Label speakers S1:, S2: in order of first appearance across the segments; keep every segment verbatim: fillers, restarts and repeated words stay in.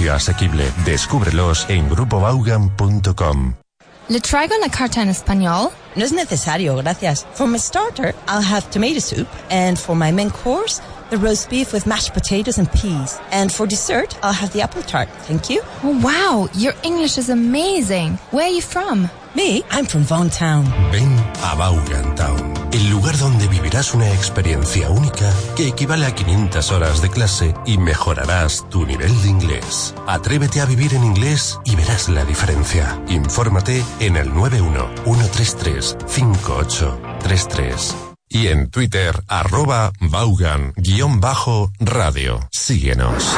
S1: precio asequible. Descúbrelos en grupo vaughan punto com.
S2: ¿Le traigo una carta en español?
S3: No es necesario, gracias. For my starter, I'll have tomato soup. And for my main course, the roast beef with mashed potatoes and peas. And for dessert, I'll have the apple tart. Thank you.
S2: Oh, wow. Your English is amazing. Where are you from?
S3: Me? I'm from Vaughan Town.
S1: Ven a Vaughan Town, el lugar donde vivirás una experiencia única que equivale a quinientas horas de clase y mejorarás tu nivel de inglés. Atrévete a vivir en inglés y verás la diferencia. Infórmate en el nueve uno, uno tres tres, cinco ocho tres tres. Y en Twitter, arroba Vaughan-radio. Síguenos.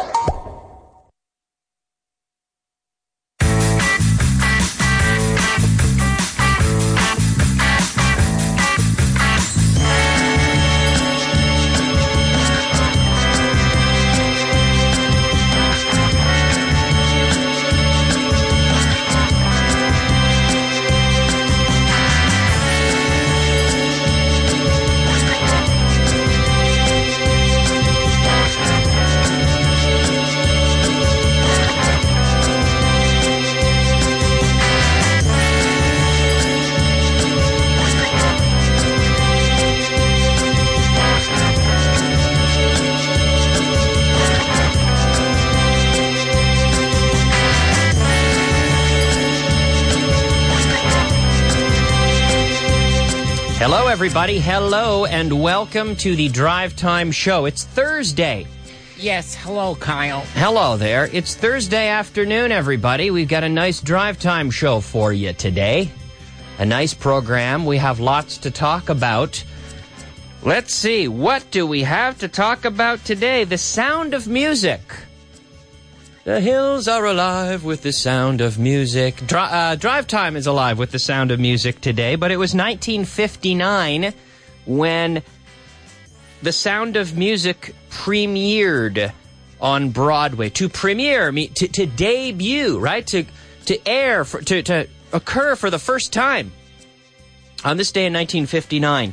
S4: Hello, everybody. Hello, and welcome to the Drive Time Show. It's Thursday.
S5: Yes, hello, Kyle.
S4: Hello there. It's Thursday afternoon, everybody. We've got a nice Drive Time Show for you today. A nice program. We have lots to talk about. Let's see. What do we have to talk about today? The sound of music. The hills are alive with the sound of music. Dri- uh, Drive Time is alive with the sound of music today, but it was nineteen fifty-nine when The Sound of Music premiered on Broadway. To premiere, to, to debut, right? To to air, for, to, to occur for the first time on this day in nineteen fifty-nine.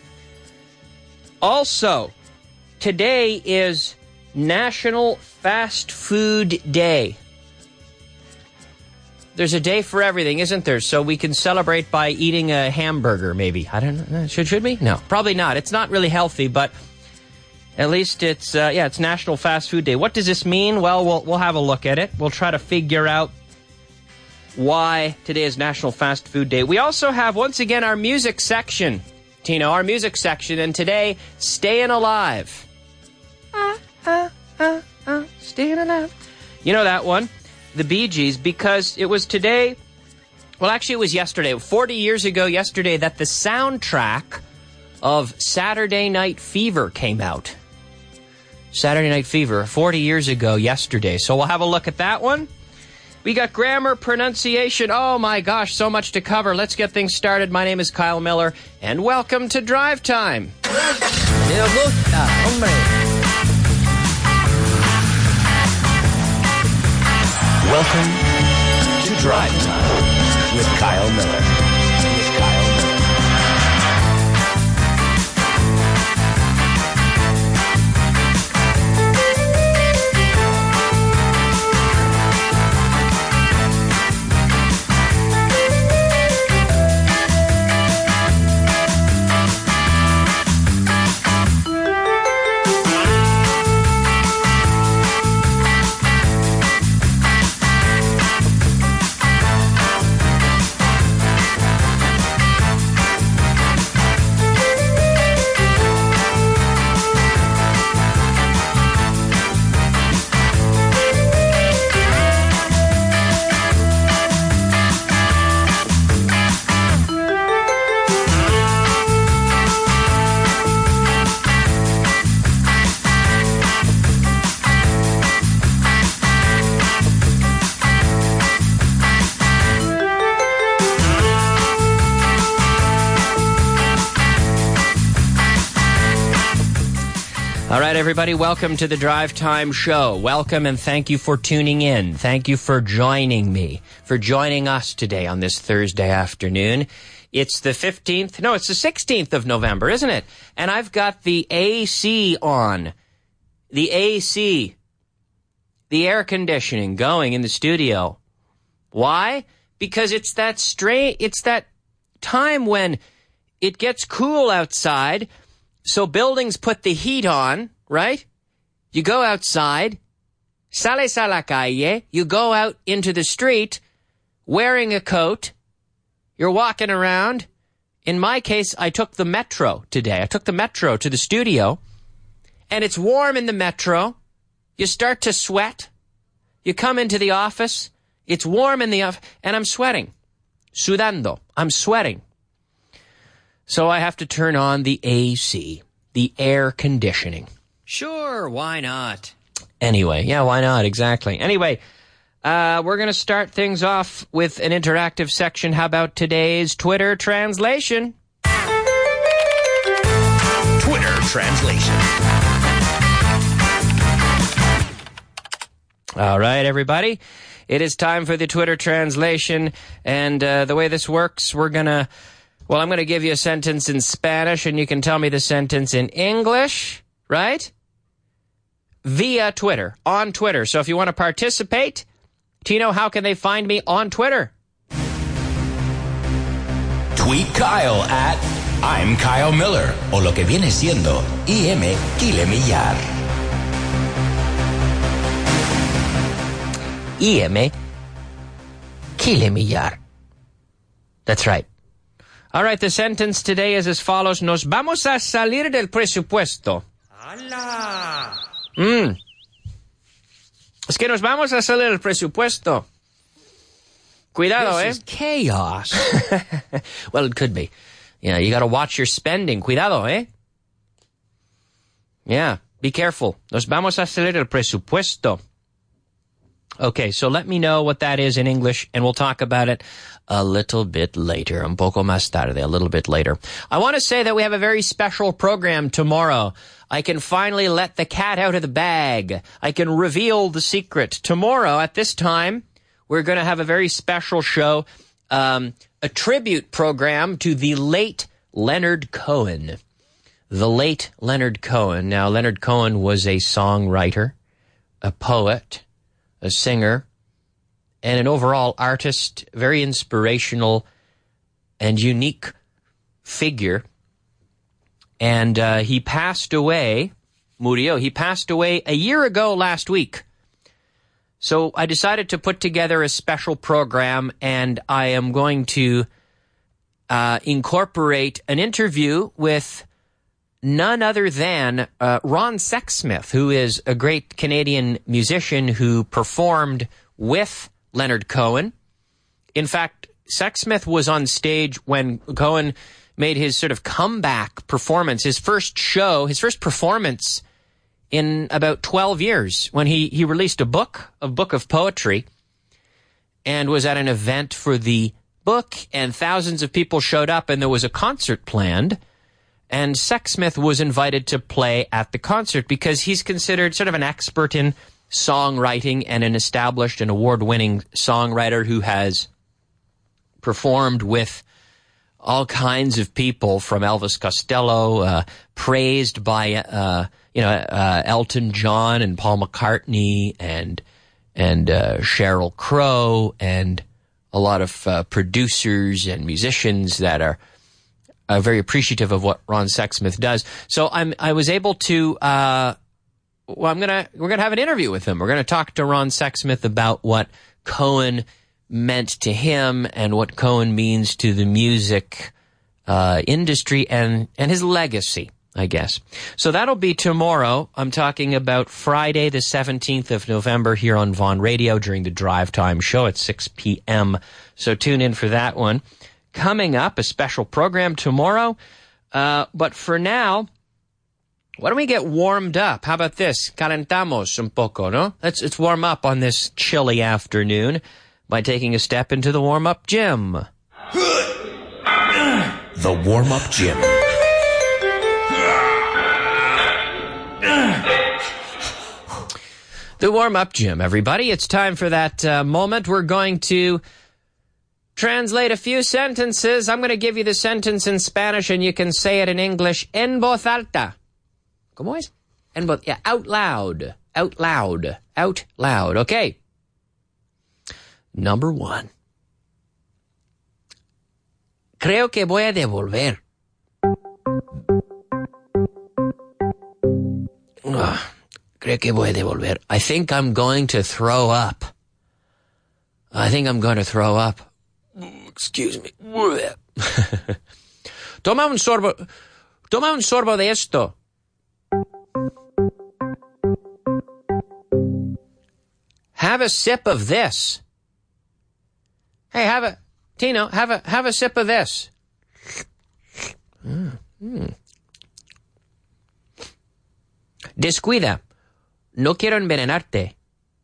S4: Also, today is National Fast Food Day. There's a day for everything, isn't there? So we can celebrate by eating a hamburger, maybe. I don't know. Should should we? No, probably not. It's not really healthy, but at least it's uh, yeah, it's National Fast Food Day. What does this mean? Well, we'll we'll have a look at it. We'll try to figure out why today is National Fast Food Day. We also have once again our music section, Tino, our music section, and today, Staying Alive. Ah, ah, ah, ah, staying alive. You know that one, the Bee Gees, because it was today, well, actually it was yesterday, forty years ago yesterday, that the soundtrack of Saturday Night Fever came out. Saturday Night Fever, forty years ago yesterday. So we'll have a look at that one. We got grammar, pronunciation. Oh my gosh, so much to cover. Let's get things started. My name is Kyle Miller, and welcome to Drive Time.
S5: Me gusta, hombre.
S1: Welcome to Drive Time with Kyle Miller. With Kyle Miller.
S4: All right, everybody, welcome to the Drive Time Show. Welcome and thank you for tuning in. Thank you for joining me, for joining us today on this Thursday afternoon. It's the fifteenth, no, it's the sixteenth of November, isn't it? And I've got the A C on. The A C. the air conditioning going in the studio. Why? Because it's that stra- it's that time when it gets cool outside, so buildings put the heat on, right? You go outside, sales a la calle, you go out into the street wearing a coat, you're walking around. In my case, I took the metro today. I took the metro to the studio, and it's warm in the metro. You start to sweat. You come into the office. It's warm in the office, and I'm sweating. Sudando. I'm sweating. So I have to turn on the A C, the air conditioning. Sure, why not? Anyway, yeah, why not? Exactly. Anyway, Uh, we're going to start things off with an interactive section. How about today's Twitter translation?
S6: Twitter translation.
S4: All right, everybody. It is time for the Twitter translation. And uh, the way this works, we're going to, well, I'm going to give you a sentence in Spanish, and you can tell me the sentence in English, right? Via Twitter, on Twitter. So if you want to participate, Tino, how can they find me on Twitter?
S6: Tweet Kyle at I'm Kyle Miller, o lo que viene siendo I M Kilemillar.
S4: I M Kilemillar. That's right. All right, the sentence today is as follows. Nos vamos a salir del presupuesto. ¡Hala! Mm. Es que nos vamos a salir del presupuesto. Cuidado,
S5: this
S4: eh?
S5: This is chaos.
S4: Well, it could be. Yeah, you got to watch your spending. Cuidado, eh? Yeah, be careful. Nos vamos a salir del presupuesto. Okay, so let me know what that is in English, and we'll talk about it a little bit later. Un poco más tarde, a little bit later. I want to say that we have a very special program tomorrow. I can finally let the cat out of the bag. I can reveal the secret. Tomorrow, at this time, we're going to have a very special show, um, a tribute program to the late Leonard Cohen. The late Leonard Cohen. Now, Leonard Cohen was a songwriter, a poet, a singer, and an overall artist, very inspirational and unique figure. And uh, he passed away, murió, he passed away a year ago last week. So I decided to put together a special program, and I am going to uh, incorporate an interview with none other than uh, Ron Sexsmith, who is a great Canadian musician who performed with Leonard Cohen. In fact, Sexsmith was on stage when Cohen made his sort of comeback performance, his first show, his first performance in about twelve years, when he, he released a book, a book of poetry, and was at an event for the book, and thousands of people showed up, and there was a concert planned, and Sexsmith was invited to play at the concert because he's considered sort of an expert in songwriting and an established and award-winning songwriter who has performed with all kinds of people, from Elvis Costello, uh, praised by, uh, you know, uh, Elton John and Paul McCartney and, and, uh, Sheryl Crow, and a lot of, uh, producers and musicians that are, uh, very appreciative of what Ron Sexsmith does. So I'm, I was able to, uh, well, I'm gonna, we're gonna have an interview with him. We're gonna talk to Ron Sexsmith about what Cohen meant to him and what Cohen means to the music uh, industry and, and his legacy, I guess. So that'll be tomorrow. I'm talking about Friday, the seventeenth of November here on Vaughan Radio during the Drive Time show at six p.m. So tune in for that one. Coming up, a special program tomorrow. Uh, but for now, why don't we get warmed up? How about this? Calentamos un poco, no? Let's, let's warm up on this chilly afternoon by taking a step into the warm-up gym.
S6: The warm-up gym.
S4: The warm-up gym, everybody. It's time for that uh, moment. We're going to translate a few sentences. I'm going to give you the sentence in Spanish, and you can say it in English en voz alta. ¿Cómo es? En voz, yeah, out loud. Out loud. Out loud. Okay. Number one. Creo que voy a devolver. Ugh, creo que voy a devolver. I think I'm going to throw up. I think I'm going to throw up. Excuse me. Toma un sorbo. Toma un sorbo de esto. Have a sip of this. Hey, have a Tino, have a have a sip of this. Mm, mm. Descuida. No quiero envenenarte.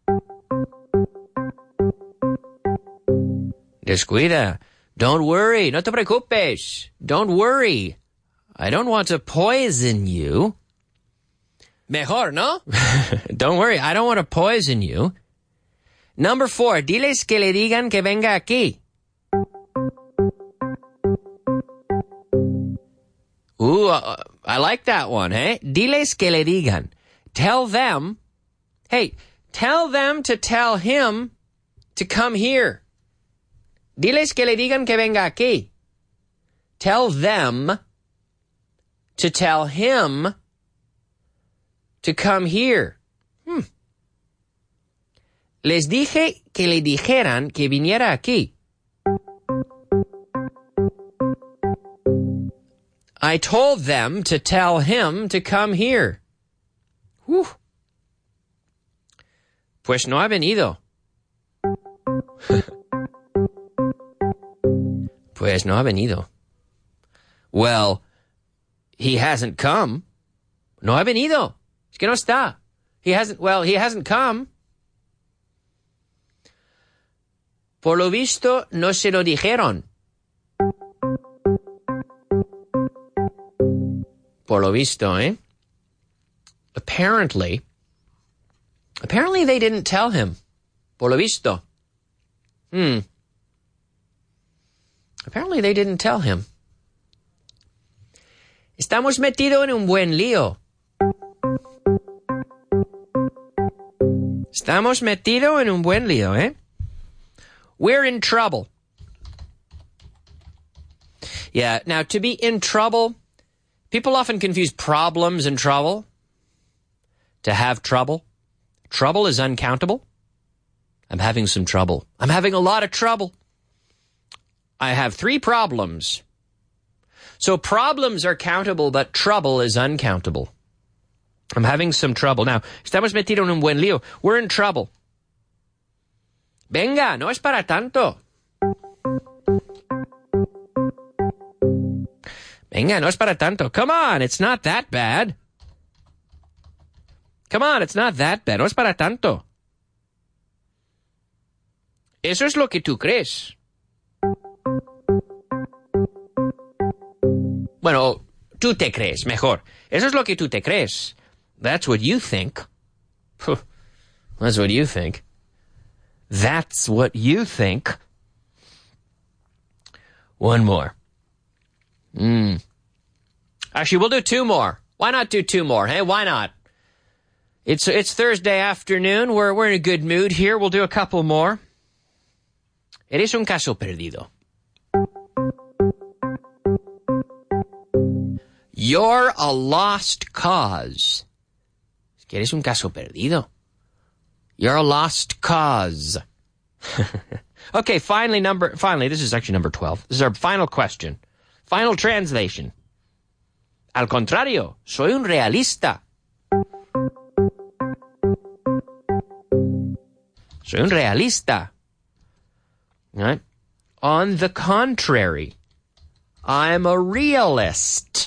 S4: Descuida. Don't worry. No te preocupes. Don't worry. I don't want to poison you. Mejor, ¿no? Don't worry. I don't want to poison you. Number four. Diles que le digan que venga aquí. Ooh, uh, I like that one, eh? Diles que le digan. Tell them, hey, tell them to tell him to come here. Diles que le digan que venga aquí. Tell them to tell him to come here. Hmm. Les dije que le dijeran que viniera aquí. I told them to tell him to come here. Whew. Pues no ha venido. Pues no ha venido. Well, he hasn't come. No ha venido. Es que no está. He hasn't, well, he hasn't come. Por lo visto, no se lo dijeron. Por lo visto, eh? Apparently, apparently they didn't tell him. Por lo visto. Hmm. Apparently they didn't tell him. Estamos metidos en un buen lío. Estamos metidos en un buen lío, eh? We're in trouble. Yeah, now to be in trouble, people often confuse problems and trouble. To have trouble. Trouble is uncountable. I'm having some trouble. I'm having a lot of trouble. I have three problems. So problems are countable, but trouble is uncountable. I'm having some trouble. Now, estamos metidos en un buen lío. We're in trouble. Venga, no es para tanto. Venga, no es para tanto. Come on, it's not that bad. Come on, it's not that bad. No es para tanto. Eso es lo que tú crees. Bueno, tú te crees, mejor. Eso es lo que tú te crees. That's what you think. That's what you think. That's what you think. One more. Mm. Actually, we'll do two more. Why not do two more? Hey, why not? It's it's Thursday afternoon. We're we're in a good mood here. We'll do a couple more. Eres un caso perdido. You're a lost cause. Es que eres un caso perdido. You're a lost cause. Okay, finally, number, finally, this is actually number twelve. This is our final question. Final translation. Al contrario, soy un realista. Soy un realista. Right? On the contrary, I'm a realist.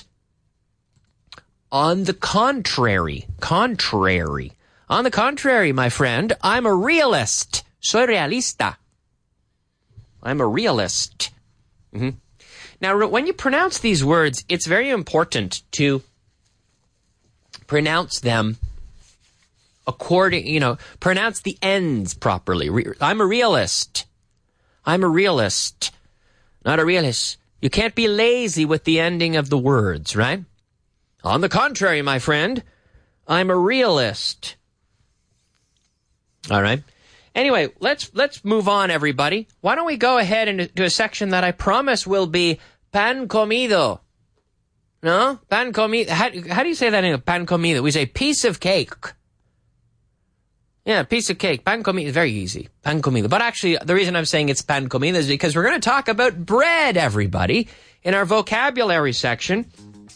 S4: On the contrary, contrary. On the contrary, my friend, I'm a realist. Soy realista. I'm a realist. Mm-hmm. Now, when you pronounce these words, it's very important to pronounce them according, you know, pronounce the ends properly. I'm a realist. I'm a realist. Not a realist. You can't be lazy with the ending of the words, right? On the contrary, my friend, I'm a realist. All right. Anyway, let's let's move on, everybody. Why don't we go ahead and do a section that I promise will be pan comido? No? Pan comido. How, how do you say that in pan comido? We say piece of cake. Yeah, piece of cake. Pan comido. Very easy. Pan comido. But actually, the reason I'm saying it's pan comido is because we're going to talk about bread, everybody, in our vocabulary section.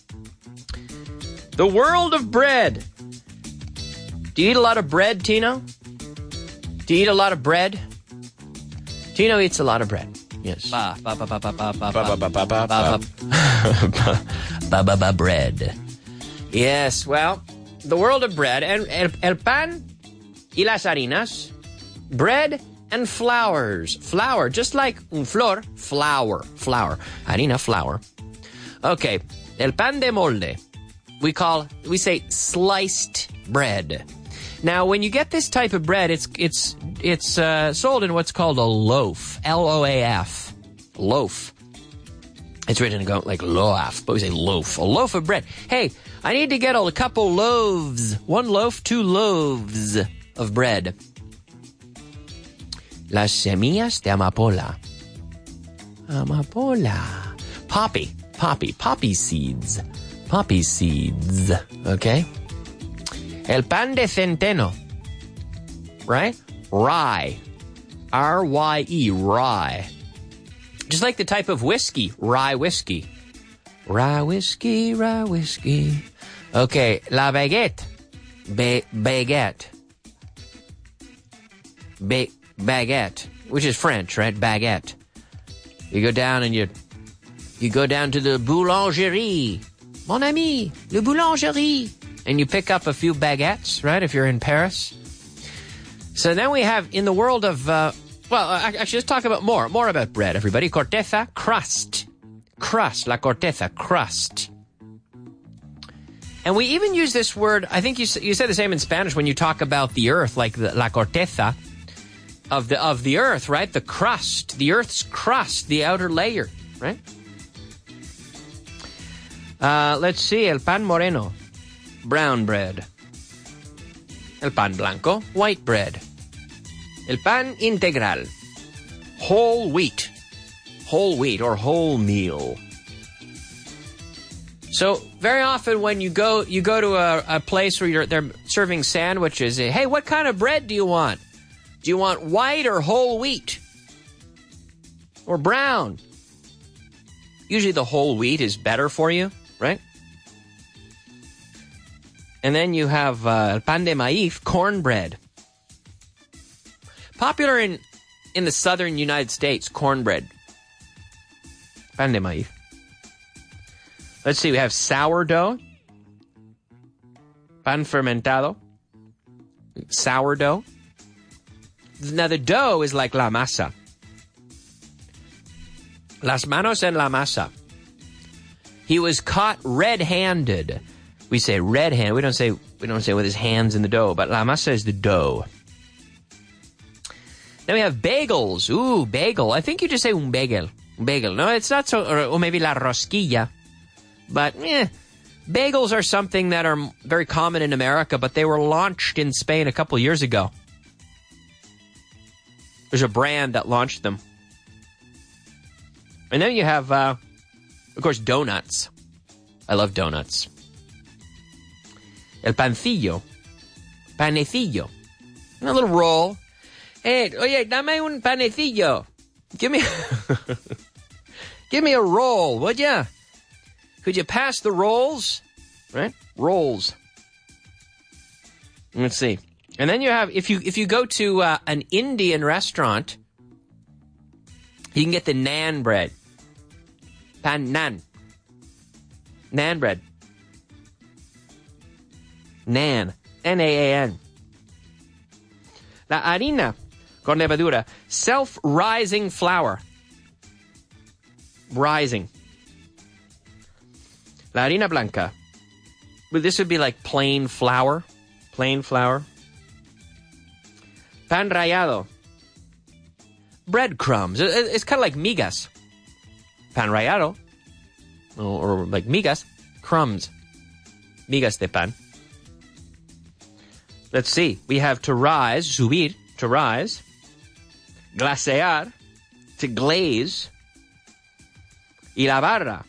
S4: The world of bread. Do you eat a lot of bread, Tino? Do you eat a lot of bread? Tino eats a lot of bread. Yes. Ba ba ba ba ba ba ba ba ba ba ba ba ba bread. Yes. Well, the world of bread and el, el pan y las harinas, bread and flours. Flour, just like un flor, flour, flour. Harina, flour. Okay. El pan de molde. We call we say sliced bread. Now, when you get this type of bread, it's it's it's uh, sold in what's called a loaf, L O A F, loaf. It's written like loaf, but we say loaf, a loaf of bread. Hey, I need to get a couple loaves, one loaf, two loaves of bread. Las semillas de amapola, amapola, poppy, poppy, poppy seeds, poppy seeds. Okay. El pan de centeno, right? Rye, R Y E, rye. Just like the type of whiskey, rye whiskey. Rye whiskey, rye whiskey. Okay, la baguette, ba- baguette. Ba- baguette, which is French, right? Baguette. You go down and you, you go down to the boulangerie. Mon ami, le boulangerie. And you pick up a few baguettes, right, if you're in Paris. So then we have, in the world of, uh, well, actually, let's talk about more. More about bread, everybody. Corteza, crust. Crust, la corteza, crust. And we even use this word, I think you you say the same in Spanish when you talk about the earth, like the, la corteza of the, of the earth, right? The crust, the earth's crust, the outer layer, right? Uh, let's see, el pan moreno. Brown bread. El pan blanco, white bread. El pan integral, whole wheat. Whole wheat or whole meal. So very often when you go you go to a, a place where you're they're serving sandwiches, hey, what kind of bread do you want? Do you want white or whole wheat? Or brown? Usually the whole wheat is better for you, right? And then you have uh, pan de maíz, cornbread. Popular in, in the southern United States, cornbread. Pan de maíz. Let's see, we have sourdough. Pan fermentado. Sourdough. Now the dough is like la masa. Las manos en la masa. He was caught red-handed. We say red hand. We don't say we don't say with his hands in the dough, but la masa is the dough. Then we have bagels. Ooh, bagel. I think you just say un bagel. Un bagel. No, it's not so. Or, or maybe la rosquilla. But eh, bagels are something that are very common in America, but they were launched in Spain a couple years ago. There's a brand that launched them. And then you have, uh, of course, donuts. I love donuts. El pancillo. Panecillo. A little roll. Hey, oye, dame un panecillo. Give me, give me a roll, would ya? Could you pass the rolls? Right? Rolls. Let's see. And then you have, if you if you go to uh, an Indian restaurant, you can get the naan bread. Pan naan. Naan bread. Naan. N A A N. La harina con levadura. Self-rising flour. Rising. La harina blanca. But this would be like plain flour. Plain flour. Pan rallado. Breadcrumbs. It's kind of like migas. Pan rallado. Or, or like migas. Crumbs. Migas de pan. Let's see. We have to rise, subir, to rise. Glasear, to glaze. Y la barra.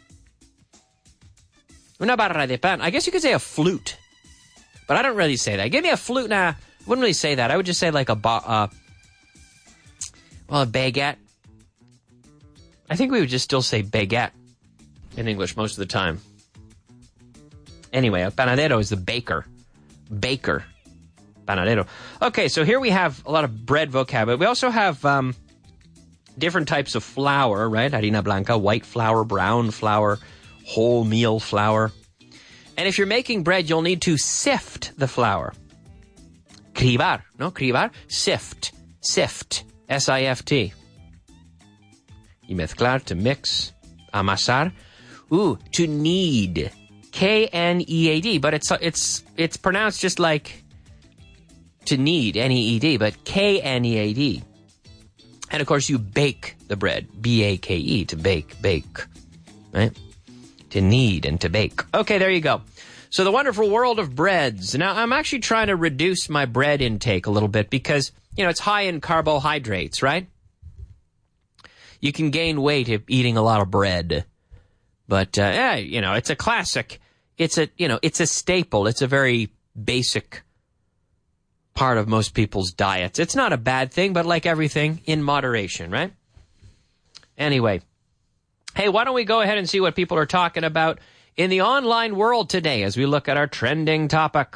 S4: Una barra de pan. I guess you could say a flute. But I don't really say that. Give me a flute. Nah, I wouldn't really say that. I would just say like a, ba- uh, well, a baguette. I think we would just still say baguette in English most of the time. Anyway, a panadero is the baker. Baker. Panadero. Okay, so here we have a lot of bread vocabulary. We also have um, different types of flour, right? Harina blanca, white flour, brown flour, wholemeal flour. And if you're making bread, you'll need to sift the flour. Cribar, no? Cribar? Sift. Sift. S I F T. Y mezclar, to mix. Amasar. Ooh, to knead. K N E A D. But it's it's it's pronounced just like to knead, N E E D, but K N E A D. And of course, you bake the bread. B A K E, to bake, bake. Right? To knead and to bake. Okay, there you go. So the wonderful world of breads. Now, I'm actually trying to reduce my bread intake a little bit because, you know, it's high in carbohydrates, right? You can gain weight if eating a lot of bread. But, uh, yeah, you know, it's a classic. It's a, you know, it's a staple. It's a very basic part of most people's diets. It's not a bad thing, but like everything, in moderation, right? Anyway. Hey, why don't we go ahead and see what people are talking about in the online world today as we look at our trending topic.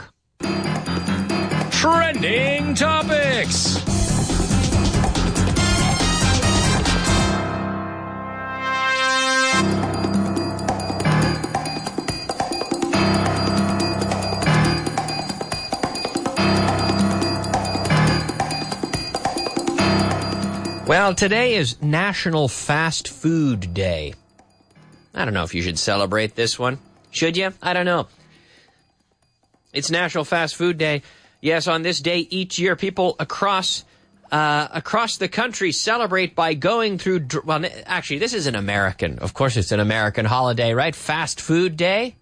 S4: Trending topics! Well, today is National Fast Food Day. I don't know if you should celebrate this one. Should you? I don't know. It's National Fast Food Day. Yes, on this day each year, people across uh, across the country celebrate by going through... Dr- well, actually, this is an American. Of course, it's an American holiday, right? Fast Food Day.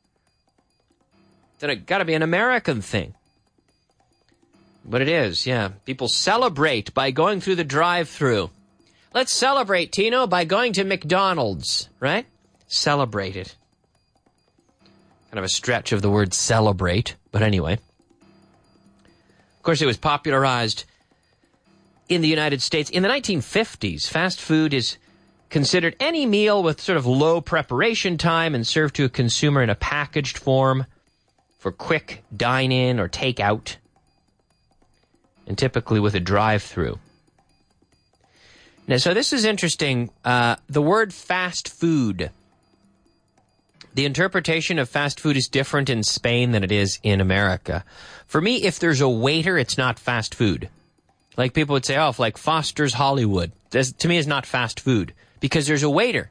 S4: It's got to be an American thing. But it is, yeah. People celebrate by going through the drive-thru. Let's celebrate, Tino, by going to McDonald's, right? Celebrate it. Kind of a stretch of the word celebrate, but anyway. Of course, it was popularized in the United States. In the nineteen fifties, fast food is considered any meal with sort of low preparation time and served to a consumer in a packaged form for quick dine-in or take-out, and typically with a drive-thru. Now, so this is interesting. Uh, the word fast food, the interpretation of fast food is different in Spain than it is in America. For me, if there's a waiter, it's not fast food. Like people would say, oh, if like Foster's Hollywood, this, to me, is not fast food because there's a waiter.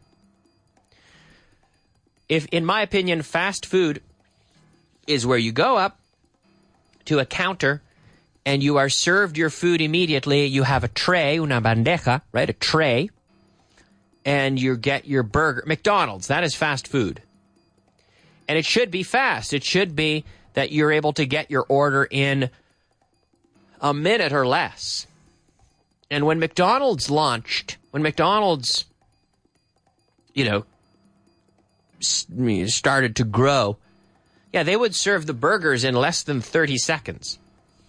S4: If, in my opinion, fast food is where you go up to a counter and you are served your food immediately. You have a tray, una bandeja, right? A tray. And you get your burger. McDonald's, that is fast food. And it should be fast. It should be that you're able to get your order in a minute or less. And when McDonald's launched, when McDonald's, you know, started to grow, yeah, they would serve the burgers in less than thirty seconds.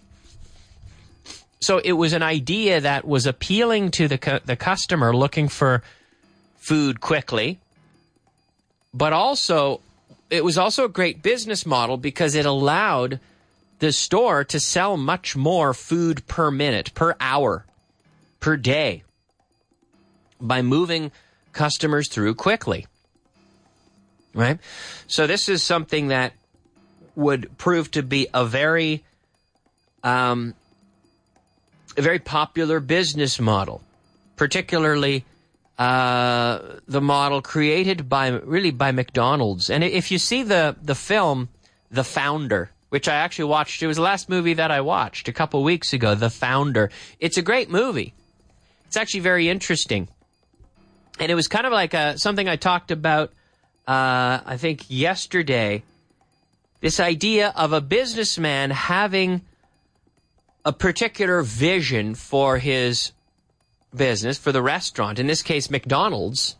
S4: So it was an idea that was appealing to the cu- the customer looking for food quickly, but also it was also a great business model because it allowed the store to sell much more food per minute, per hour, per day by moving customers through quickly, right? So this is something that would prove to be a very... Um, a very popular business model, particularly uh, the model created by really by McDonald's. And if you see the the film The Founder, which I actually watched, it was the last movie that I watched a couple weeks ago, The Founder. It's a great movie. It's actually very interesting. And it was kind of like a, something I talked about, uh, I think, yesterday. This idea of a businessman having a particular vision for his business, for the restaurant, in this case, McDonald's.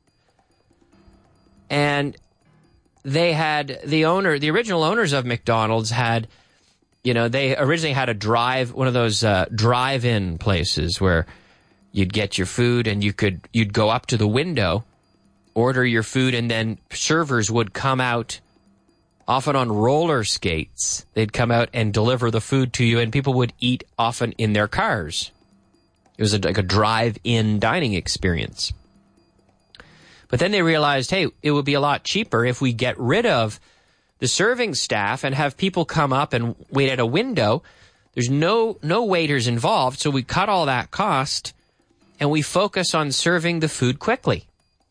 S4: And they had the owner, the original owners of McDonald's had, you know, they originally had a drive, one of those uh, drive-in places where you'd get your food and you could, you'd go up to the window, order your food, and then servers would come out, often on roller skates. They'd come out and deliver the food to you, and people would eat often in their cars. It was a, like a drive-in dining experience. But then they realized, hey, it would be a lot cheaper if we get rid of the serving staff and have people come up and wait at a window. There's no no waiters involved, so we cut all that cost and we focus on serving the food quickly.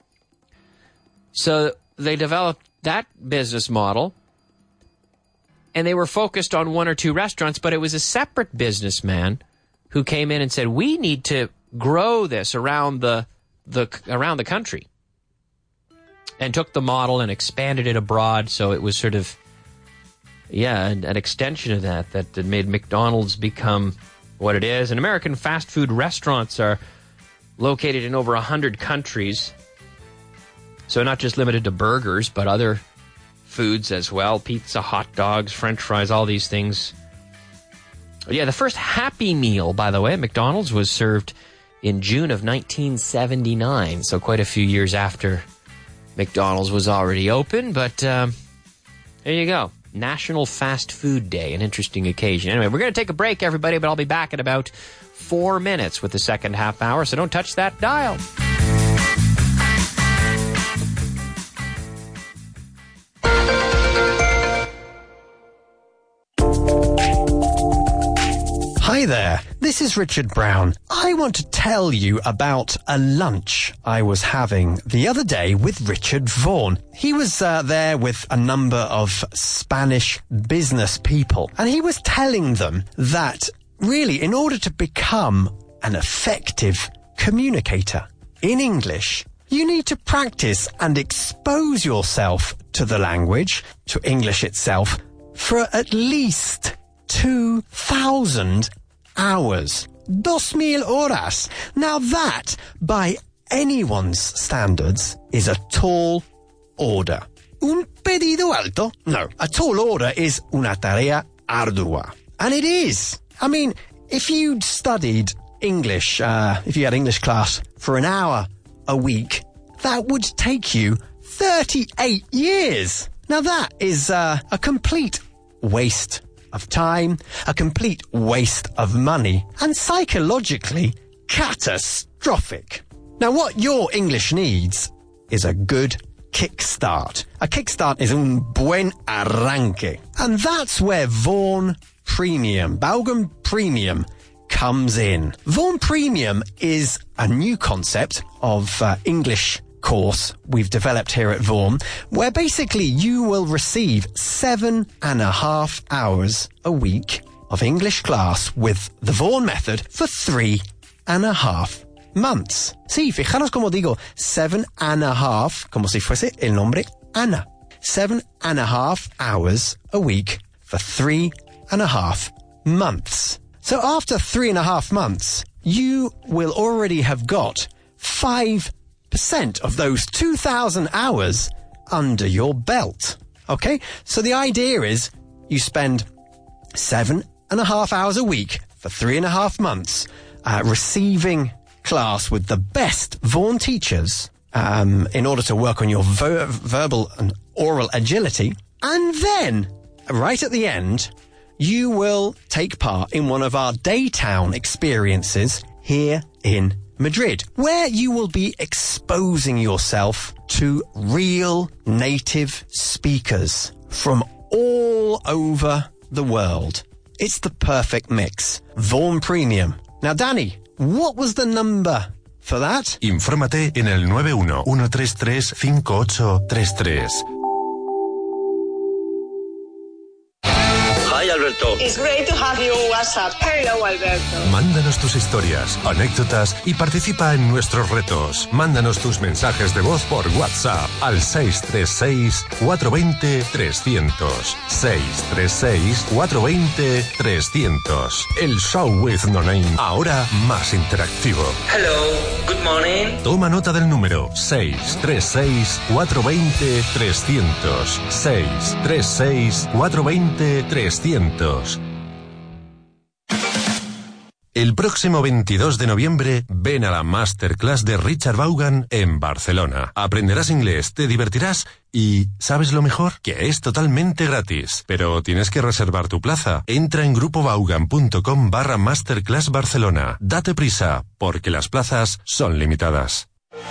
S4: So they developed that business model, and they were focused on one or two restaurants, but it was a separate businessman who came in and said, we need to grow this around the the around the country. And took the model and expanded it abroad, so it was sort of, yeah, an, an extension of that, that that made McDonald's become what it is. And American fast food restaurants are located in over one hundred countries. So not just limited to burgers, but other foods as well. Pizza, hot dogs, French fries, all these things. Yeah, the first Happy Meal, by the way, at McDonald's was served in June of nineteen seventy-nine, so quite a few years after McDonald's was already open, but um, there you go. National Fast Food Day, an interesting occasion. Anyway, we're going to take a break, everybody, but I'll be back in about four minutes with the second half hour, so don't touch that dial.
S7: Hi there, this is Richard Brown. I want to tell you about a lunch I was having the other day with Richard Vaughan. He was uh, there with a number of Spanish business people, and he was telling them that really, in order to become an effective communicator in English, you need to practice and expose yourself to the language, to English itself, for at least two thousand hours. Dos mil horas. Now that, by anyone's standards, is a tall order. Un pedido alto? No. A tall order is una tarea ardua. And it is. I mean, if you'd studied English, uh, if you had English class for an hour a week, that would take you thirty-eight years. Now that is uh, a complete waste of time, a complete waste of money, and psychologically catastrophic. Now what your English needs is a good kickstart. A kickstart is un buen arranque. And that's where Vaughan Premium, Vaughan Premium, comes in. Vaughan Premium is a new concept of uh, English course we've developed here at Vaughan, where basically you will receive seven and a half hours a week of English class with the Vaughan method for three and a half months. Sí, fijaros como digo, seven and a half, como si fuese el nombre Ana. Seven and a half hours a week for three and a half months. So after three and a half months, you will already have got five percent of those two thousand hours under your belt. Okay? So the idea is you spend seven and a half hours a week for three and a half months uh, receiving class with the best Vaughan teachers um, in order to work on your ver- verbal and oral agility. And then, right at the end, you will take part in one of our Daytown experiences here in Madrid, where you will be exposing yourself to real native speakers from all over the world. It's the perfect mix. Vaughan Premium. Now, Danny, what was the number for that?
S1: Infórmate en el nueve uno, uno tres tres, cinco ocho tres tres.
S8: Hi, Albert Alberto.
S9: It's great to have you on WhatsApp. Hello, Alberto.
S1: Mándanos tus historias, anécdotas y participa en nuestros retos. Mándanos tus mensajes de voz por WhatsApp al seis tres seis, cuatro dos cero, tres cero cero. seis tres seis, cuatro dos cero, tres cero cero. El Show with No Name, ahora más interactivo.
S8: Hello, good morning.
S1: Toma nota del número seis tres seis, cuatro dos cero, tres cero cero. seis tres seis, cuatro dos cero, tres cero cero. El próximo veintidós de noviembre, ven a la Masterclass de Richard Vaughan en Barcelona. Aprenderás inglés, te divertirás y, ¿sabes lo mejor? Que es totalmente gratis. Pero tienes que reservar tu plaza. Entra en grupovaughan.com barra Masterclass Barcelona. Date prisa, porque las plazas son limitadas.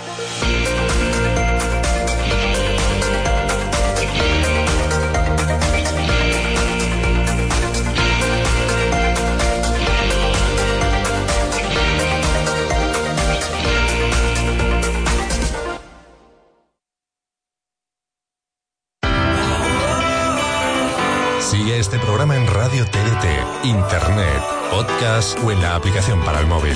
S1: Sigue este programa en Radio T D T, Internet, podcast o en la aplicación para el móvil.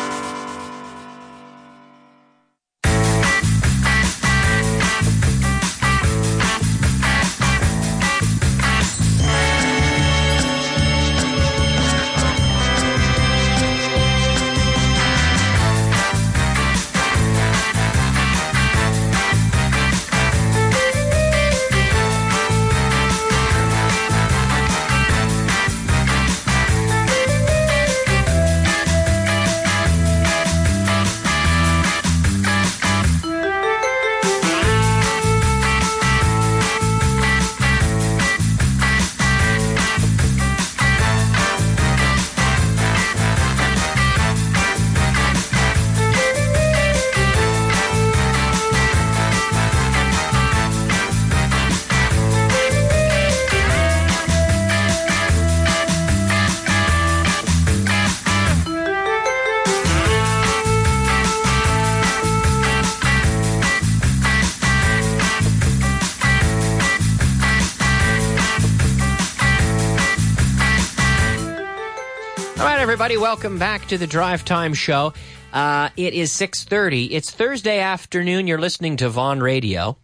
S4: Everybody, welcome back to the Drive Time Show. Uh, it is six thirty. It's Thursday afternoon. You're listening to Vaughan Radio.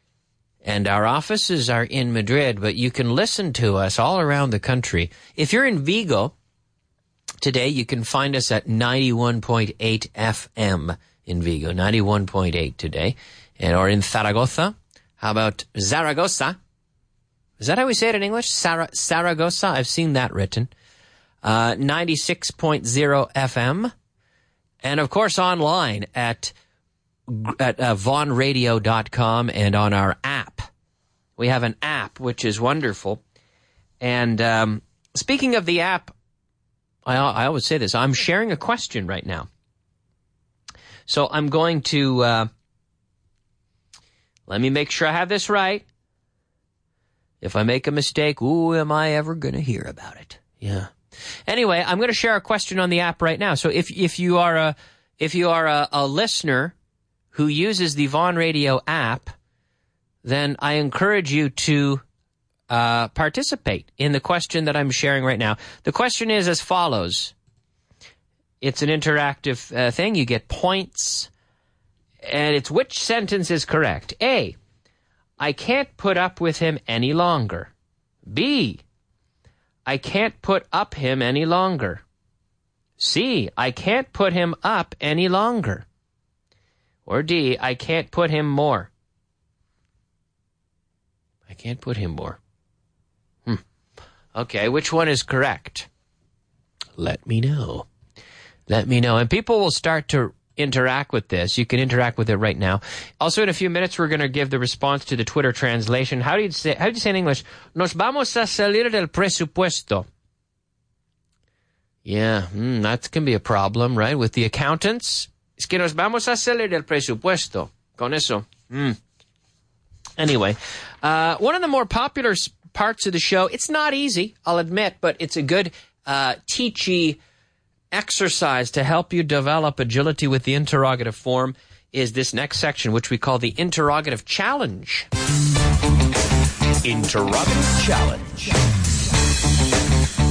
S4: And our offices are in Madrid, but you can listen to us all around the country. If you're in Vigo today, you can find us at ninety-one point eight F M in Vigo. ninety-one point eight today. And, or in Zaragoza. How about Zaragoza? Is that how we say it in English? Sar- Zaragoza? I've seen that written. Uh, ninety-six point zero F M, and of course online at at uh, vaughan radio dot com and on our app. We have an app which is wonderful. And um, speaking of the app, I, I always say this: I'm sharing a question right now. So I'm going to uh, let me make sure I have this right. If I make a mistake, ooh, am I ever going to hear about it? Yeah. Anyway, I'm going to share a question on the app right now. So if if you are a if you are a, a listener who uses the Vaughan Radio app, then I encourage you to uh, participate in the question that I'm sharing right now. The question is as follows. It's an interactive uh, thing. You get points, and it's which sentence is correct. A, I can't put up with him any longer. B, I can't put up him any longer. C, I can't put him up any longer. Or D, I can't put him more. I can't put him more. Hmm. Okay, which one is correct? Let me know. Let me know. And people will start to interact with this. You can interact with it right now. Also, in a few minutes, we're going to give the response to the Twitter translation. How do you say, how do you say in English? Nos vamos a salir del presupuesto. Yeah, mm, that can be a problem, right? With the accountants. Es que nos vamos a salir del presupuesto. Con eso. Mm. Anyway, uh, one of the more popular parts of the show, it's not easy, I'll admit, but it's a good uh, teachy exercise to help you develop agility with the interrogative form, is this next section, which we call the interrogative challenge.
S6: Interrogative challenge.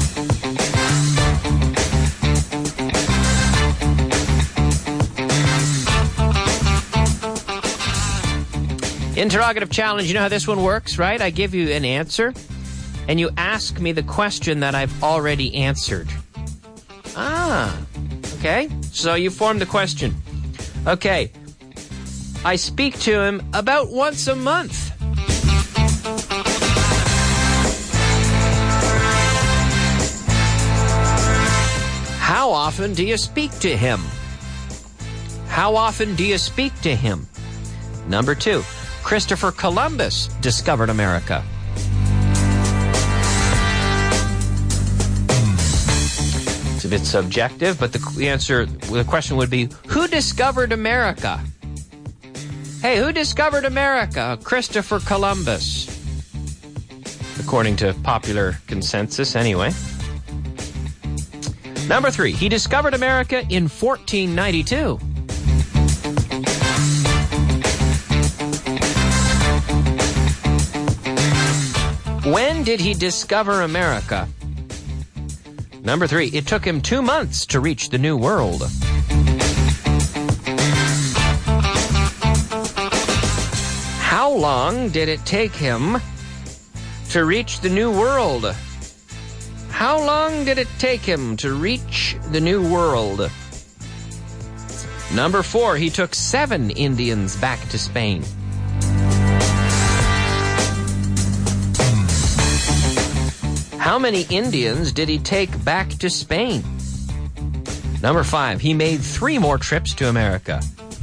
S4: Interrogative challenge, you know how this one works, right? I give you an answer, and you ask me the question that I've already answered. Ah, okay. So you form the question. Okay. I speak to him about once a month. How often do you speak to him? How often do you speak to him? Number two, Christopher Columbus discovered America. It's a bit subjective, but the answer, the question would be, who discovered America? Hey, who discovered America? Christopher Columbus. According to popular consensus, anyway. Number three, he discovered America in fourteen ninety-two. When did he discover America? Number three, it took him two months to reach the New World. How long did it take him to reach the New World? How long did it take him to reach the New World? Number four, he took seven Indians back to Spain. How many Indians did he take back to Spain? Number five, he made three more trips to America.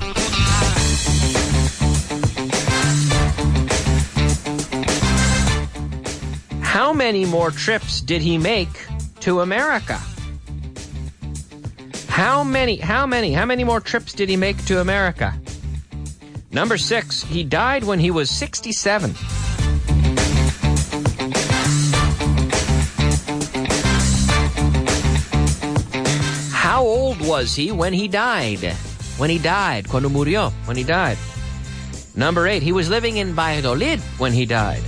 S4: How many more trips did he make to America? How many, how many, how many more trips did he make to America? Number six, he died when he was sixty-seven. How old was he when he died? When he died, cuando murió, when he died. Number eight, he was living in Valladolid when he died.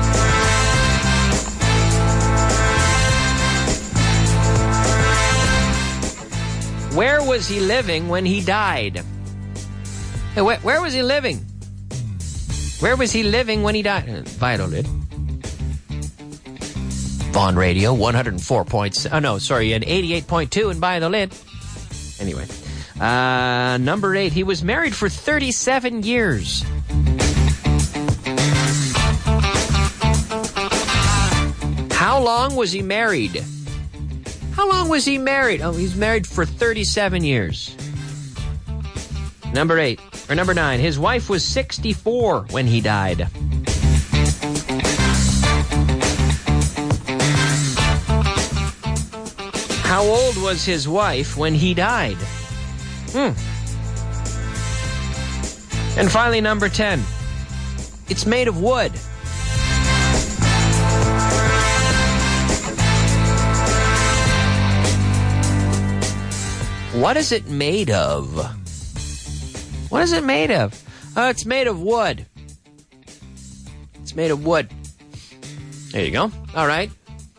S4: Where was he living when he died? Hey, where, where was he living? Where was he living when he died? Valladolid. Vaughan Radio, one oh four point seven. Oh, no, sorry, an eighty-eight point two in Valladolid. Anyway. Uh, number eight, he was married for thirty-seven years. How long was he married? How long was he married? Oh, he's married for thirty-seven years. Number eight, or number nine, his wife was sixty-four when he died. How old was his wife when he died? Hmm. And finally, number ten, it's made of wood. What is it made of? What is it made of? Oh, it's made of wood. It's made of wood. There you go. All right.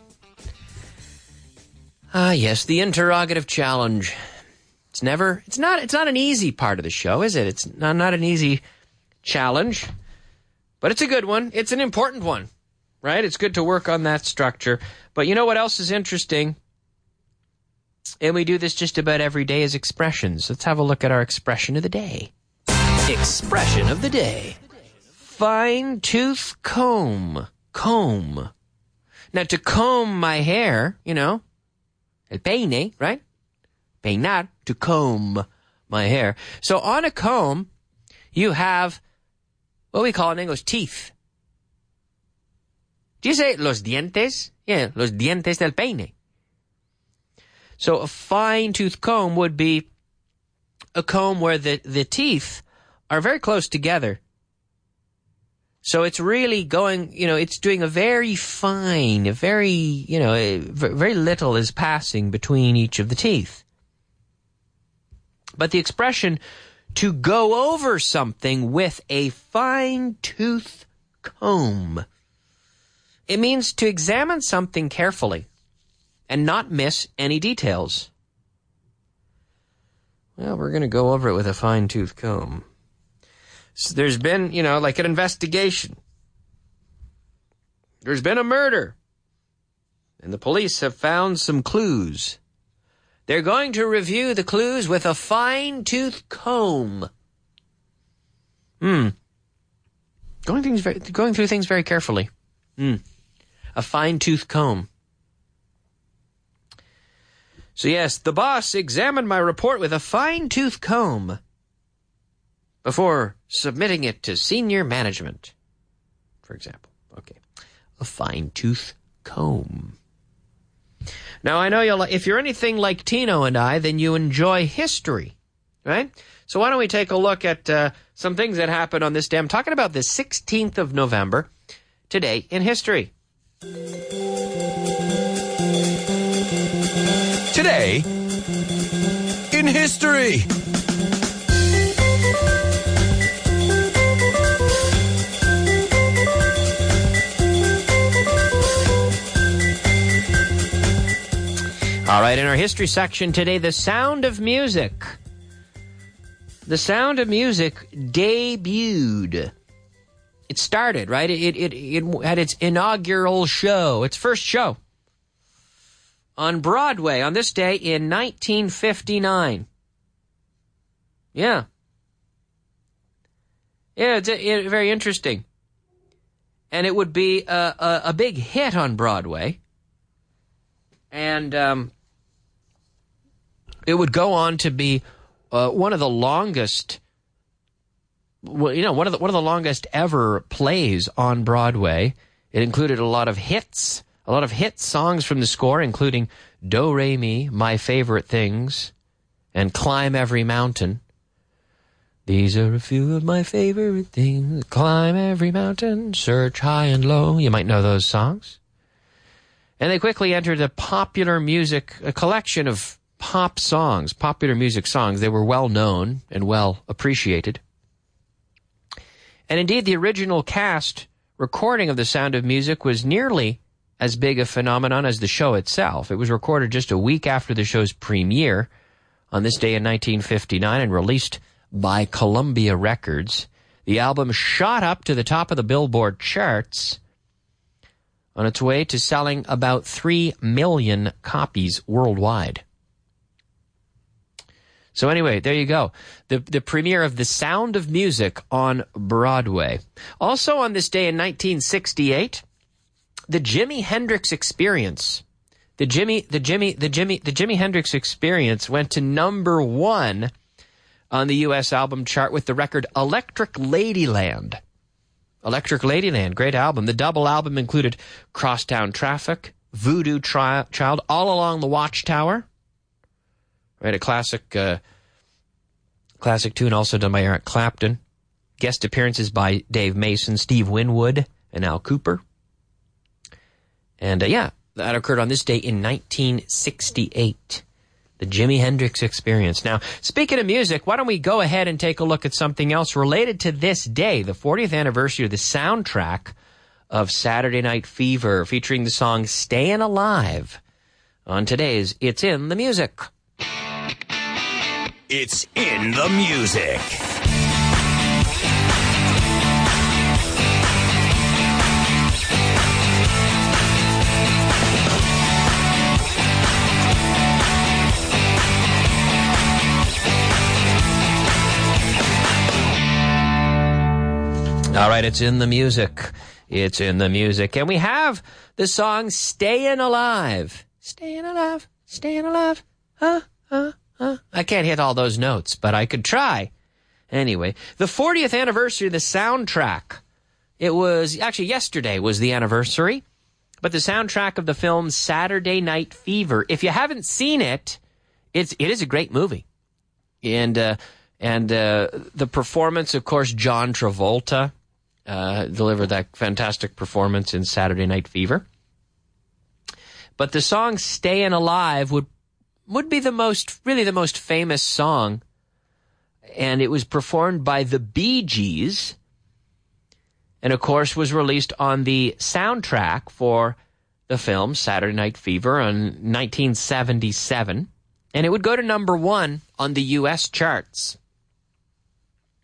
S4: Ah, yes, the interrogative challenge. It's never, it's not, it's not an easy part of the show, is it? It's not, not an easy challenge, but it's a good one. It's an important one, right? It's good to work on that structure. But you know what else is interesting? And we do this just about every day as expressions. Let's have a look at our expression of the day. Expression of the day. Fine-tooth comb. Comb. Now, to comb my hair, you know, el peine, right? Peinar, to comb my hair. So on a comb, you have what we call in English teeth. Do you say los dientes? Yeah, los dientes del peine. So a fine-tooth comb would be a comb where the, the teeth are very close together. So it's really going, you know, it's doing a very fine, a very, you know, very little is passing between each of the teeth. But the expression to go over something with a fine-tooth comb, it means to examine something carefully and not miss any details. Well, we're going to go over it with a fine-tooth comb. there's been, you know, like an investigation. There's been a murder. And the police have found some clues. They're going to review the clues with a fine-tooth comb. Hmm. Going things very, going through things very carefully. Hmm. A fine-tooth comb. So yes, the boss examined my report with a fine-tooth comb before submitting it to senior management, for example. Okay. A fine-tooth comb. Now, I know you'll, if you're anything like Tino and I, then you enjoy history, right? So why don't we take a look at uh, some things that happened on this day? I'm talking about the sixteenth of November, today in history.
S6: Today in history.
S4: All right, in our history section today, the Sound of Music. The Sound of Music debuted. It started, right? It, it, it had its inaugural show, its first show, on Broadway on this day in nineteen fifty-nine. Yeah. Yeah, it's it, very interesting. And it would be a, a, a big hit on Broadway. And um, it would go on to be uh, one of the longest, well, you know, one of the one of the longest ever plays on Broadway. It included a lot of hits, a lot of hit songs from the score, including Do Re Mi, My Favorite Things, and Climb Every Mountain. These are a few of my favorite things. Climb every mountain, search high and low. You might know those songs. And they quickly entered a popular music, a collection of pop songs, popular music songs. They were well known and well appreciated. And indeed, the original cast recording of The Sound of Music was nearly as big a phenomenon as the show itself. It was recorded just a week after the show's premiere on this day in nineteen fifty-nine and released by Columbia Records. The album shot up to the top of the Billboard charts on its way to selling about three million copies worldwide. So anyway, there you go. The, the premiere of The Sound of Music on Broadway. Also on this day in nineteen sixty-eight, the Jimi Hendrix Experience. The Jimmy, the Jimmy, the Jimmy, the Jimi Hendrix Experience went to number one on the U S album chart with the record Electric Ladyland. Electric Ladyland, great album. The double album included Crosstown Traffic, Voodoo Tri- Child, All Along the Watchtower. Right, a classic, uh, classic tune also done by Eric Clapton. Guest appearances by Dave Mason, Steve Winwood, and Al Cooper. And uh, yeah, that occurred on this day in nineteen sixty-eight. The Jimi Hendrix Experience. Now, speaking of music, why don't we go ahead and take a look at something else related to this day, the fortieth anniversary of the soundtrack of Saturday Night Fever, featuring the song Stayin' Alive on today's It's in the Music.
S6: It's in the music.
S4: All right, it's in the music. It's in the music. And we have the song Stayin' Alive. Stayin' Alive, Stayin' Alive. Huh, huh, huh. I can't hit all those notes, but I could try. Anyway, the fortieth anniversary of the soundtrack. It was, actually yesterday was the anniversary, but the soundtrack of the film Saturday Night Fever. If you haven't seen it, it's, it is a great movie. And, uh, and, uh, the performance, of course, John Travolta, uh, delivered that fantastic performance in Saturday Night Fever. But the song Stayin' Alive would, would be the most, really the most famous song. And it was performed by the Bee Gees. And, of course, was released on the soundtrack for the film Saturday Night Fever in nineteen seventy-seven. And it would go to number one on the U S charts.